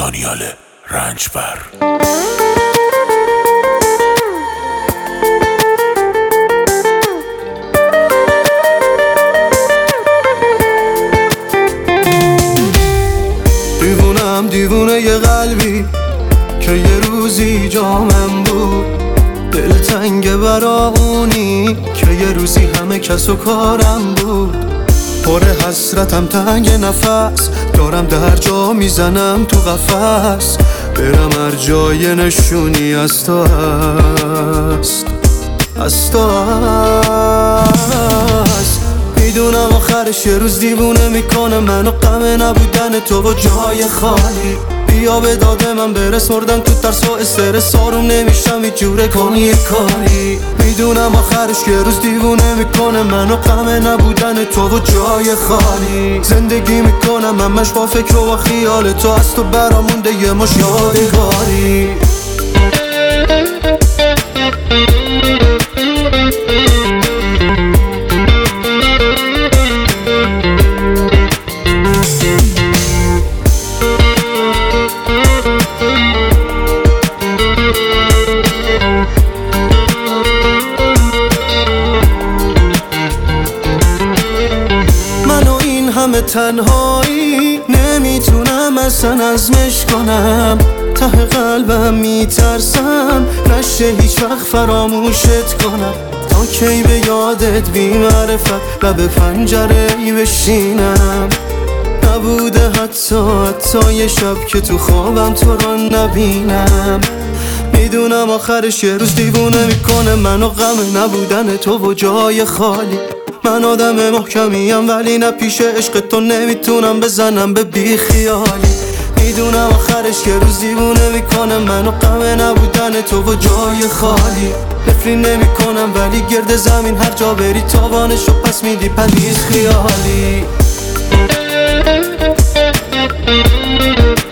دانیال رنجبر. دیوونه یه قلبی که یه روزی جامم بود، دلتنگ برا اونی که یه روزی همه کس و کارم بود. پر حسرتم تنگ نفس دارم، در جا میزنم تو قفس، برم هر جای نشونی از تو هست، از تو هست. میدونم آخرش یه روز دیوونه میکنه منو غم نبودن تو و جای خالی. بیا به داد من برس، مردم تو ترس و استرس، آروم نمیشم هیچ جوره کنی یه کاری. میدونم آخرش یه روز دیوونه میکنه منو غم نبودن تو و جای خالی. زندگی میکنم همش با فکر و با خیال تو، از تو برامونده یه مش یادگاری. همه تنهایی نمیتونم اصلا عزمش کنم، ته قلبم میترسم نشه هیچ وقت فراموشت کنم. تا کی به یادت بی معرفت لب پنجره ای بشینم، نبوده حتی یه شب که تو خوابم تو رو نبینم. میدونم آخرش یه روز دیوونه میکنه منو غم نبودن تو و جای خالی. من آدم محکمیم ولی نه پیش عشق تو نمیتونم بزنم به بی خیالی. میدونم آخرش یه روز دیوونه میکنه منو غم نبودن تو و جای خالی. نفری نمیکنم ولی گرد زمین هر جا بری تاوانشو پس میدی پلیس خیالی.